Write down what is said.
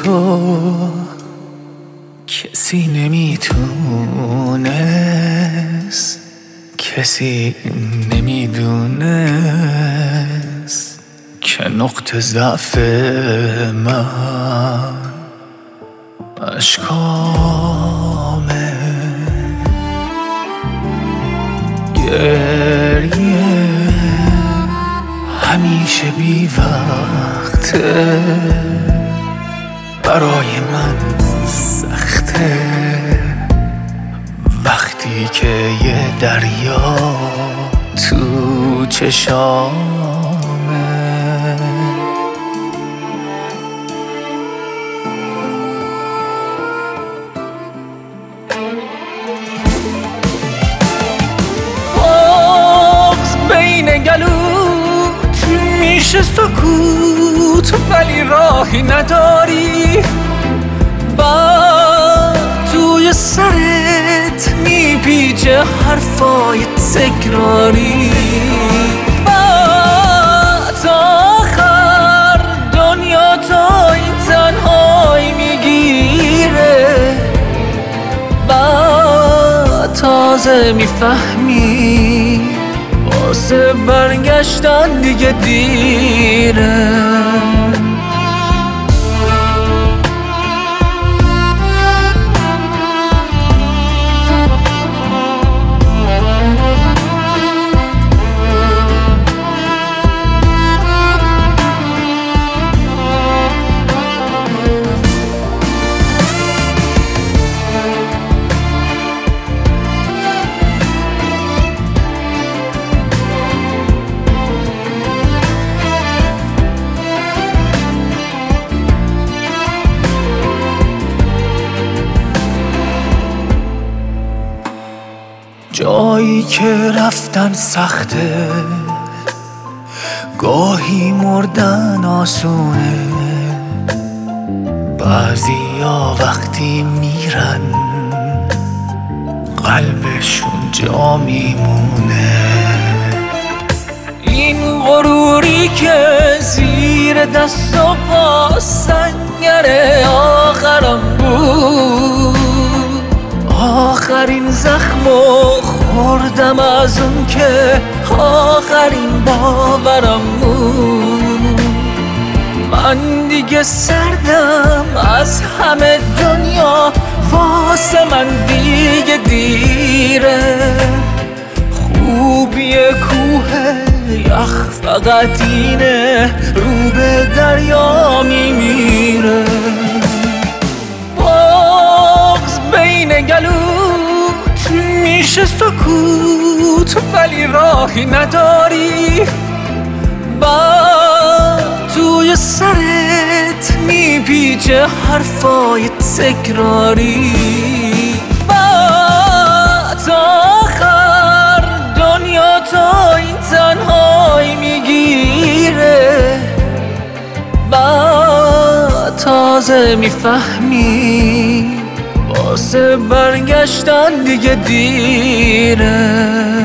تو کسی نمیتونست، کسی نمیدونست که نقطه ضعف من اشکامه. گریه همیشه بی وقته، برای من سخته وقتی که یه دریا تو چشامه. بغض بین گلوت میشه سکوت، ولی راهی نداری. توی سرت میپیچه حرفای تکراری. تا آخر دنیا تا این تنهایی میگیره، بعد تازه میفهمی واسه برگشتن دیگه دیره. جایی که رفتن سخته، گاهی مردن آسونه. بعضیا وقتی میرن قلبشون جا میمونه. این غروری که زیر دست و پا سنگر آخرم بود، آخرین زخمو خوردم از اون که آخرین باورم بود. من دیگه سردم از همه دنیا، واسه من دیگه دیره. خوبی کوه یخ فقط اینه، رو به دریا میمیره. بغض بین گلوت میشه سکوت، ولی راهی نداری. توی سرت میپیچه حرفای تکراری. تا آخر دنیا تا این تنهایی میگیره، بعد تازه میفهمی واسه برگشتن دیگه دیره.